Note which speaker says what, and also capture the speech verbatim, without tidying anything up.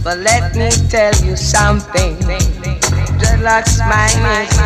Speaker 1: But let me tell you something. Dreadlocks mine is